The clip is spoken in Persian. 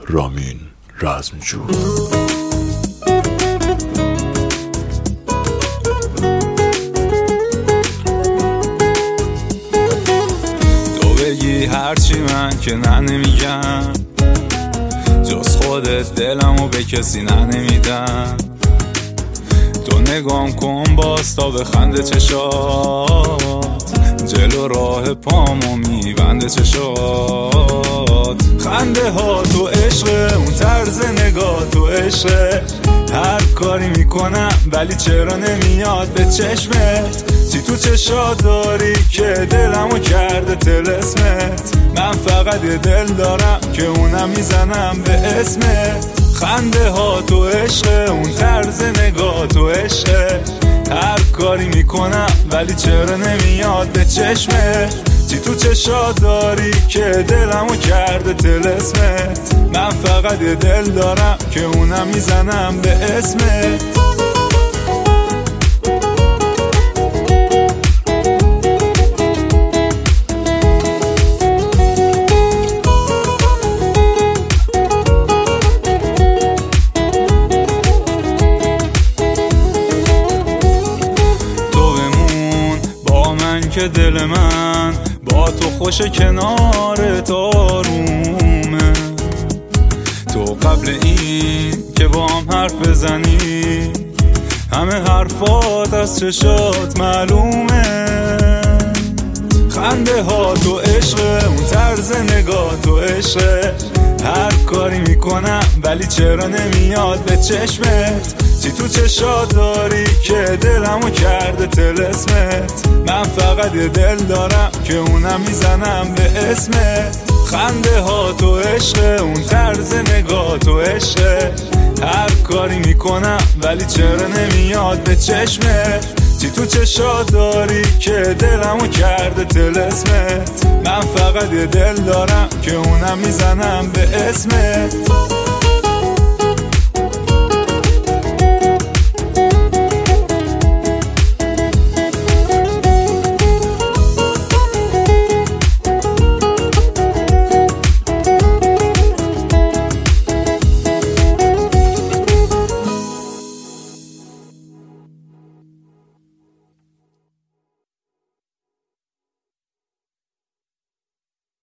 رامین رزمجو. تو بگی هرچی من که نه نمیگم، جز خودت دلمو به کسی نه نمیدم. تو نگام کن باز تا بخنده چشات، جلو راه پامو میبنده چشات. خنده ها تو عشق، اون طرز نگاه تو عشق. هر کاری میکنم ولی چرا نمیاد به چشمت؟ چی تو چشات داری که دلمو کرده طلسمت؟ من فقط یه دل دارم که اونم میزنم به اسمت. خنده ها تو عشق، اون طرز نگاه تو عشق. هر کاری میکنم ولی چرا نمیاد به چشمت؟ چی تو چشات داری که دلمو کرده طلسمت؟ من فقط یه دل دارم که اونم میزنم به اسمت. که دل من با تو خوش کنارت آرومه. تو قبل این که با هم حرف بزنی، همه حرفات از چشات معلومه. خنده ها تو عشق، اون طرز نگاه تو عشق. هر کاری میکنم ولی چرا نمیاد به چشمت؟ چی تو چشات داری که دلمو کرده طلسمت؟ من فقط یه دل دارم که اونم میزنم به اسمت. خنده ها تو عشق، اون طرز نگاه تو عشق. هر کاری میکنم ولی چرا نمیاد به چشمت؟ چی تو چشات داری که دلمو کرده طلسمت؟ من فقط یه دل دارم که اونم میزنم به اسمت.